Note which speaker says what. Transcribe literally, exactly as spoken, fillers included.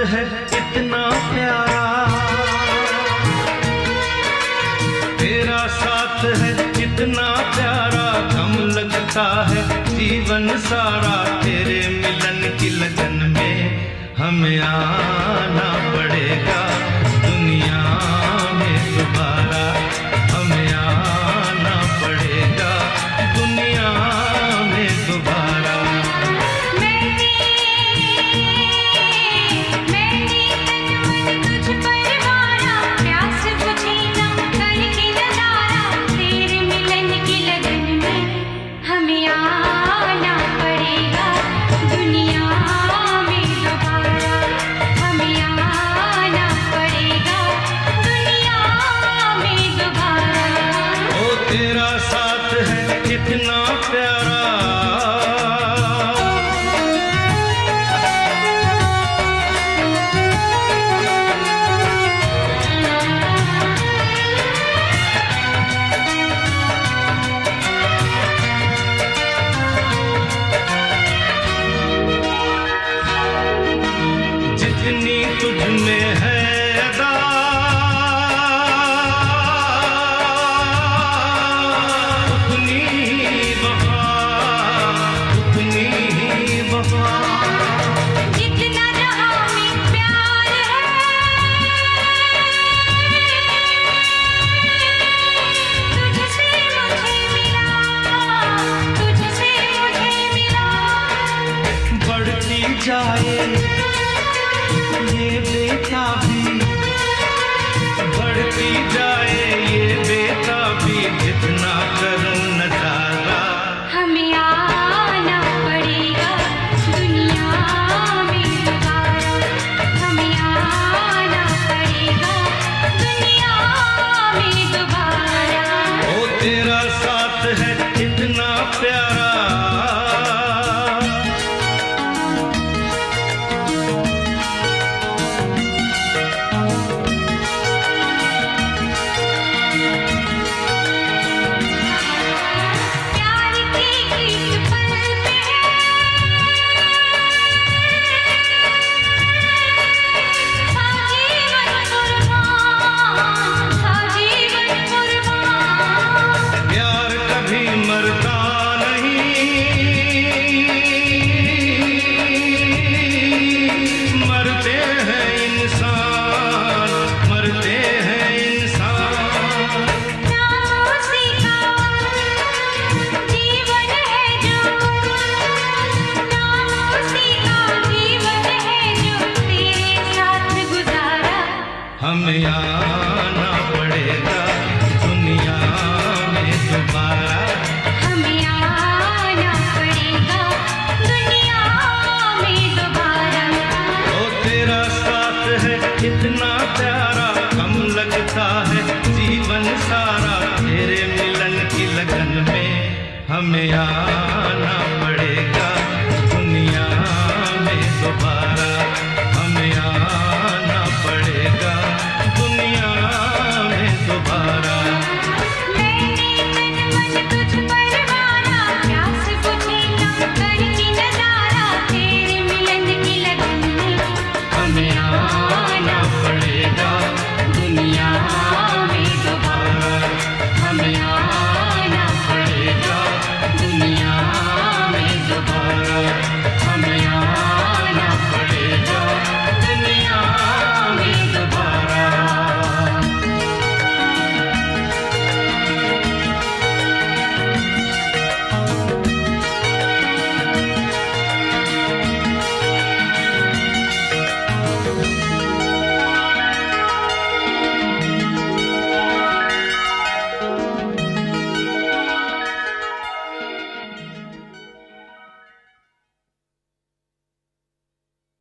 Speaker 1: है इतना प्यारा, तेरा साथ है इतना प्यारा, गम लगता है जीवन सारा। तेरे मिलन की लगन में हमें आना पड़ेगा दुनिया में दोबारा, हमें आना पड़ेगा दुनिया में दोबारा।
Speaker 2: मैंने मैंने तन मन तुझ पर मारा, प्यास बुझी ना करके नजारा। तेरे मिलन की लगन में हमें आना पड़ेगा दुनिया में दोबारा, हमें आना पड़ेगा दुनिया में दोबारा।
Speaker 1: ओ तेरा साथ है इतना प्यारा, जितनी तुझ में है अदा, उतनी ही वफा, उतनी ही वफा।
Speaker 2: जितना जहां में प्यार है, तुझसे मुझे मिला, तुझसे मुझे मिला।
Speaker 1: बढ़ती जाए ये बेताबी, बढ़ती जाए ये बेताबी, जितना करूं नजारा।
Speaker 2: हमें आना पड़ेगा दुनिया में दोबारा, हमें आना पड़ेगा दुनिया में दोबारा।
Speaker 1: ओ तेरा साथ है इतना प्यारा,
Speaker 2: प्यार की इस पल पे साजीवन कुर्बान, साजीवन कुर्बान।
Speaker 1: प्यार कभी मरता नहीं, मरते हैं इंसान, मरते हैं इंसान।
Speaker 2: नाम उसी का जीवन है जो, नाम उसी का जीवन है जो, तेरे साथ गुजारा।
Speaker 1: हमें आना पड़ेगा दुनिया में दोबारा,
Speaker 2: हमें आना पड़ेगा दुनिया में दोबारा।
Speaker 1: ओ तेरा साथ है इतना प्यारा, कम लगता है जीवन सारा। तेरे मिलन की लगन में हमें आ